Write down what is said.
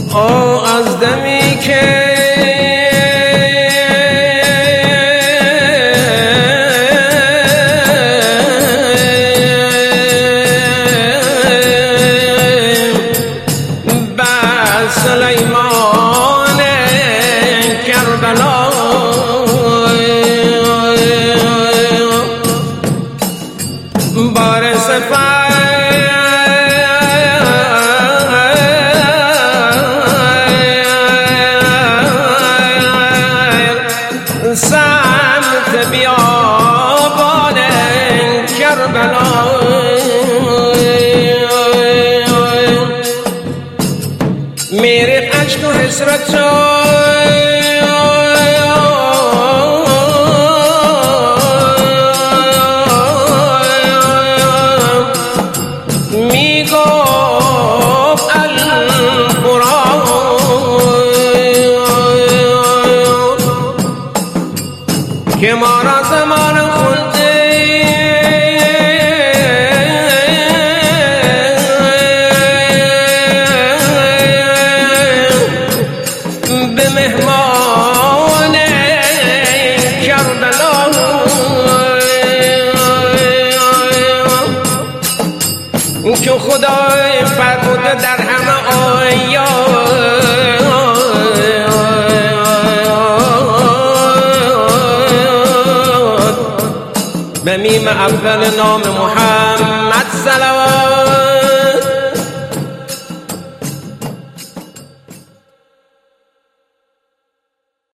از دمی که بر سلیمان کربلا بار سفر سمت بیابان کربلا میره عشق و حسرت که ما را زمان خلده به مهمان کربلا که خدای فرموده در همه آیات به میم اول نام محمد صلوات